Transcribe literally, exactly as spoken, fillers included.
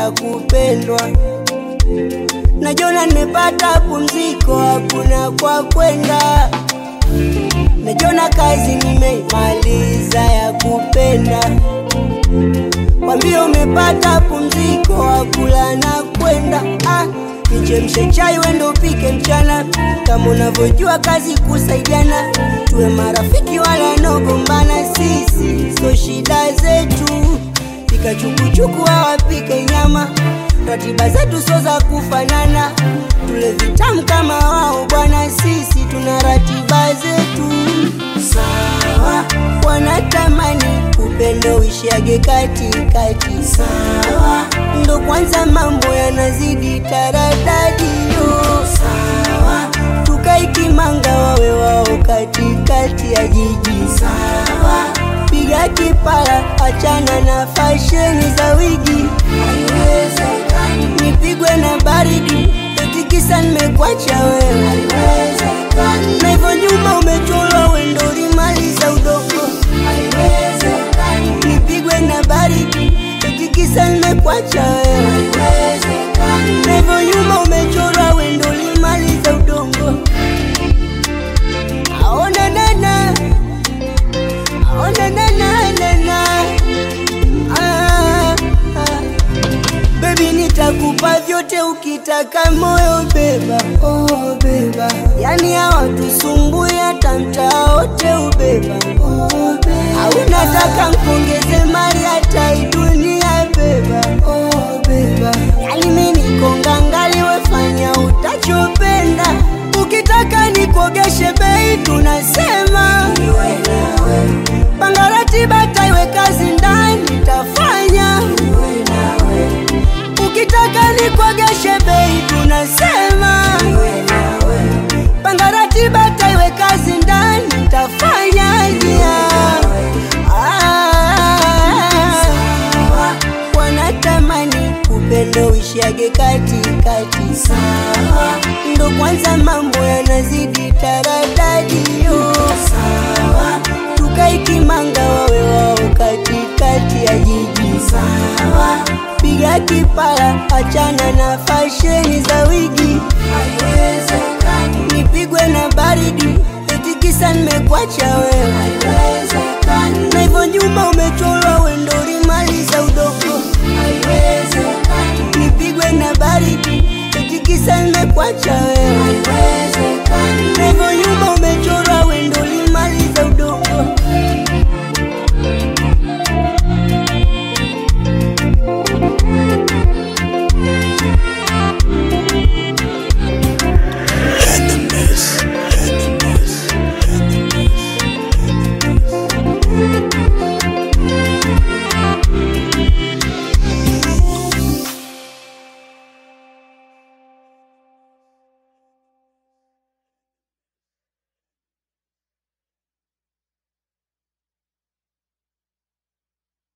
ya kupendwa. Najiona nimepata pumziko, hakuna kwa kwenda. Najiona kazi nimeimaliza ya kupenda. Wambie umepata pumziko, hakula na kwenda. Ah, nichemshe chai wendo upike mchana. Kama unavyojua kazi kusaidiana. Tuwe marafiki wala nogombana, sisi so shida zetu. Pika chukuchuku wapike nyama. Ratiba zetu so za kufanana. Tule vitamu kama wao bwana, sisi tuna ratiba zetu. Sawa, wanatamani upendo uishiage kati kati. Sawa, ndo kwanza mambo yanazidi taradadi yo. Sawa, tukaikimanga wawe wao kati kati ya jiji. Sawa, piga kipala achana na fasheni za wigi. Haiwezekani nipigwe na baridi eti kisa nimekuacha wewe. Haiwezekani na hivyo nyuma umechorwa wendo ulimaliza udogo. Haiwezekani nipigwe na baridi eti kisa nimekuacha wewe. Haiwezekani na hivyo nyuma umechorwa wendo ulimaliza udongo. Aona nana, aona nana nana. Ah, ah. Baby nitakupa vyote ukitaka moyo beba. Oh beba, yani hawatusumbui hata mtaa wote ubeba. Oh beba, au nataka mkongeze mali hata hii dunia beba. Oh beba, yani mimi niko ngangali wefanya utachopenda. Ukitaka nikuogeshe bei tunasema niwe nawe. Panga ratiba taiwe kazi ndani tafanya niwe nawe. Ukitaka nikuogeshe bei tunasema niwe nawe. Panga ratiba taiwe kazi ndani tafanya yeah. Ah, wanatamani upendo uishiage kati kati. Sawa, ndo kwanza mambo yanazidi taradadi yo. Sawa, tukaikimanga wawe wao kati kati ya jiji. Sawa, piga kipala achana na fasheni za wigi. Haiwezekani nipigwe na baridi eti kisa nimekuacha wewe. Haiwezekani na hivyo nyuma umechorwa wendo ulimaliza udogo. Haiwezekani nipigwe na baridi eti kisa nimekuacha wewe. Haiwezekani na hivyo